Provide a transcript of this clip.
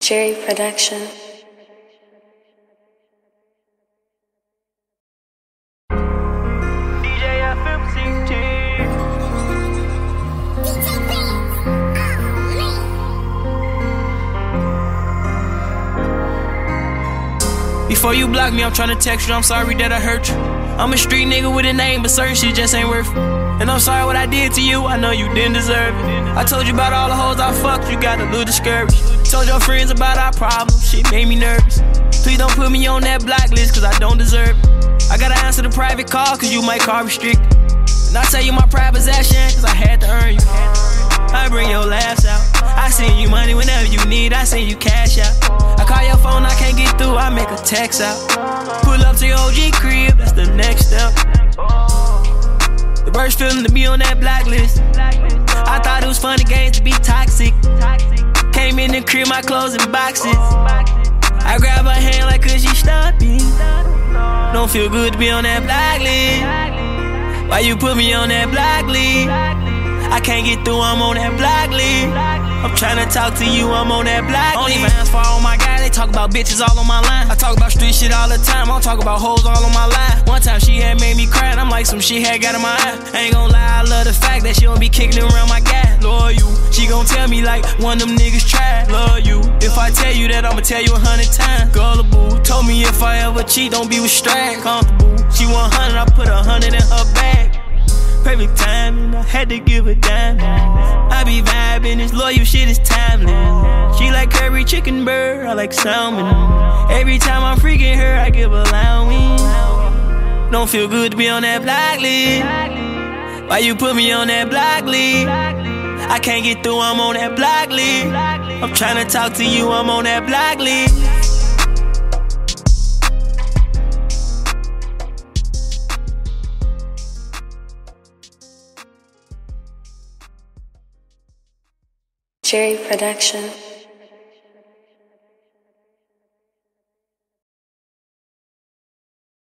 Jerry Production. Before you block me, I'm tryna text you, I'm sorry that I hurt you. I'm a street nigga with a name, but certain shit just ain't worth it. And I'm sorry what I did to you, I know you didn't deserve it. I told you about all the hoes I fucked, you got a little discouraged. Told your friends about our problems, shit made me nervous. Please don't put me on that blacklist, cause I don't deserve it. I gotta answer the private call, cause you might call restricted. And I tell you my pride possession, cause I had to earn you. I bring your laughs out. I send you money whenever you need, I send you cash out. I call your phone, I can't get through, I make a text out. Pull up to your OG crib, that's the next step. The worst feeling to be on that blacklist. I thought it was funny games to be toxic. Came in the crib, my clothes in boxes. I grab her hand like could she stop me? Don't feel good to be on that blacklist. Why you put me on that blacklist? I can't get through, I'm on that blacklist. I'm tryna talk to you, I'm on that blacklist. Only fans for all my guys, they talk about bitches all on my line. I talk about street shit all the time, I talk about hoes all on my line. One time she had made me cry, and I'm like some shit had got in my eye. I ain't gon' lie, I love the fact that she don't be kicking around my gas. Love you, she gon' tell me like one of them niggas tried. Love you, if I tell you that, I'ma tell you 100 times. Gullible, told me if I ever cheat, don't be with Strad. Comfortable, she 100, I put 100 in her bag. Perfect timing, I had to give a dime. I be vibing, this loyal shit is timeless. She like curry chicken bird, I like salmon. Every time I'm freaking her, I give a allowance. Don't feel good to be on that blacklist. Why you put me on that blacklist? I can't get through, I'm on that blacklist. I'm tryna talk to you, I'm on that blacklist. Jerry Production.